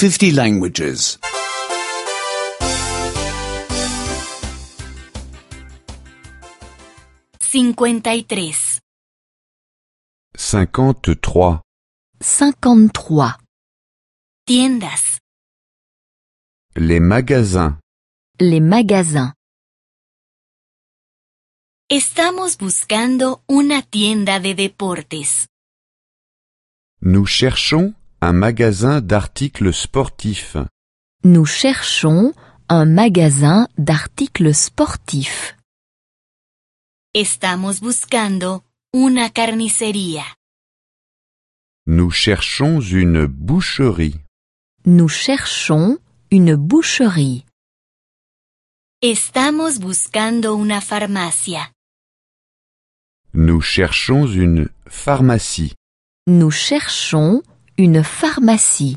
50 languages. 53. 53. 53. Tiendas. Les magasins. Les magasins. Estamos buscando una tienda de deportes. Nous cherchons un magasin d'articles sportifs. Nous cherchons un magasin d'articles sportifs. Estamos buscando una carnicería. Nous cherchons une boucherie. Nous cherchons une boucherie. Estamos buscando una farmacia. Nous cherchons une pharmacie. Nous cherchons une pharmacie.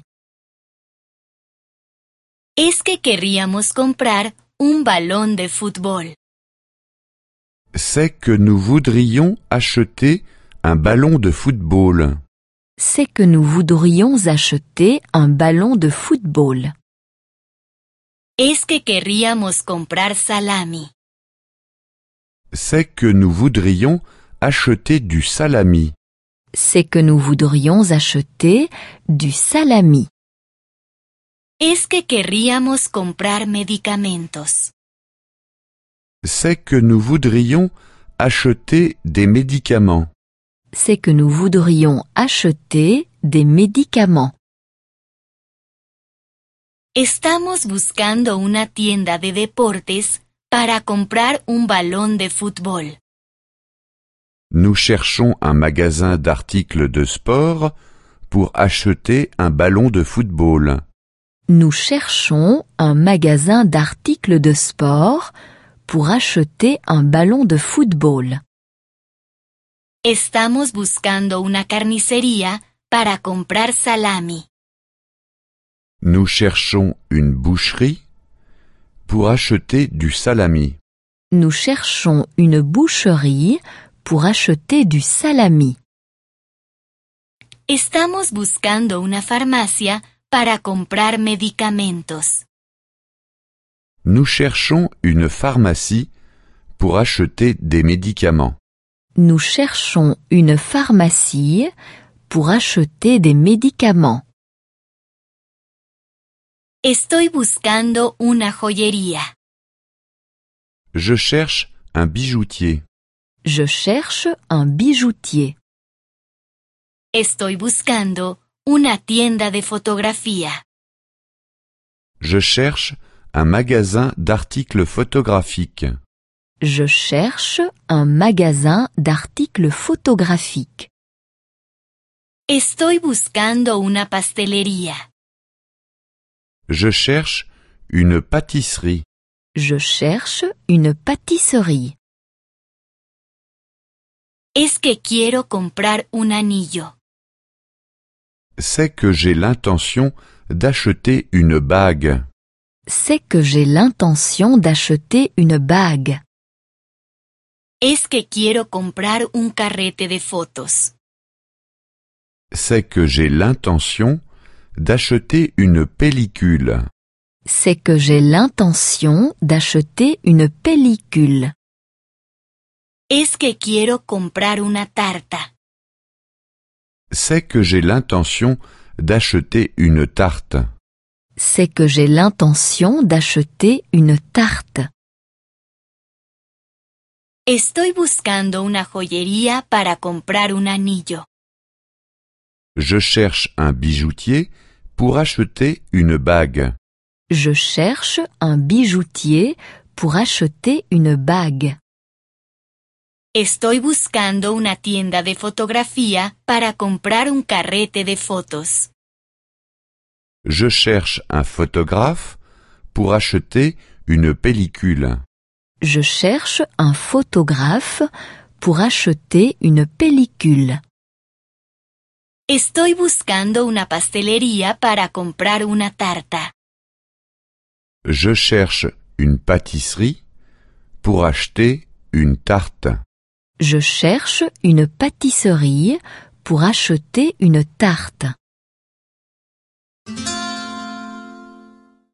Es que querríamos comprar un balón de fútbol. C'est que nous voudrions acheter un ballon de football. C'est que nous voudrions acheter un ballon de football. Es que querríamos comprar salami. C'est que nous voudrions acheter du salami. C'est que nous voudrions acheter du salami. Es que querríamos comprar medicamentos. C'est que nous voudrions acheter des médicaments. C'est que nous voudrions acheter des médicaments. Estamos buscando una tienda de deportes para comprar un balón de fútbol. Nous cherchons un magasin d'articles de sport pour acheter un ballon de football. Nous cherchons un magasin d'articles de sport pour acheter un ballon de football. Estamos buscando una carnicería para comprar salami. Nous cherchons une boucherie pour acheter du salami. Nous cherchons une boucherie pour acheter du salami. Estamos buscando una farmacia para comprar medicamentos. Nous cherchons une pharmacie pour acheter des médicaments. Nous cherchons une pharmacie pour acheter des médicaments. Estoy buscando una joyería. Je cherche un bijoutier. Je cherche un bijoutier. Estoy buscando una tienda de fotografía. Je cherche un magasin d'articles photographiques. Je cherche un magasin d'articles photographiques. Estoy buscando una pastelería. Je cherche une pâtisserie. Je cherche une pâtisserie. Es que quiero comprar un anillo. C'est que j'ai l'intention d'acheter une bague. C'est que j'ai l'intention d'acheter une bague. Es que quiero comprar un carrete de fotos. C'est que j'ai l'intention d'acheter une pellicule. C'est que j'ai l'intention d'acheter une pellicule. Es que quiero comprar una tarta. C'est que j'ai l'intention d'acheter une tarte. C'est que j'ai l'intention d'acheter une tarte. Estoy buscando una joyería para comprar un anillo. Je cherche un bijoutier pour acheter une bague. Je cherche un bijoutier pour acheter une bague. Estoy buscando una tienda de fotografía para comprar un carrete de fotos. Je cherche un photographe pour acheter une pellicule. Je cherche un photographe pour acheter une pellicule. Estoy buscando una pastelería para comprar una tarta. Je cherche une pâtisserie pour acheter une tarte. Je cherche une pâtisserie pour acheter une tarte.